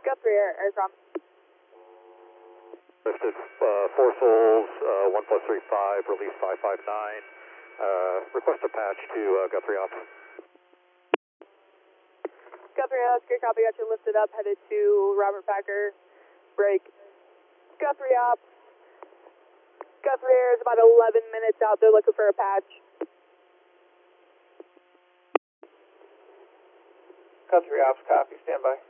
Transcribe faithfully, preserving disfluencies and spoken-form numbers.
Guthrie Air, Aircom. Lifted uh, four souls, uh, one plus three five, release five five nine. Uh, request a patch to uh, Guthrie Ops. Guthrie Oscar, copy, got you lifted up, headed to Robert Packer, break. Guthrie Ops. Guthrie Air is about eleven minutes out there looking for a patch. Guthrie Ops, copy, stand by.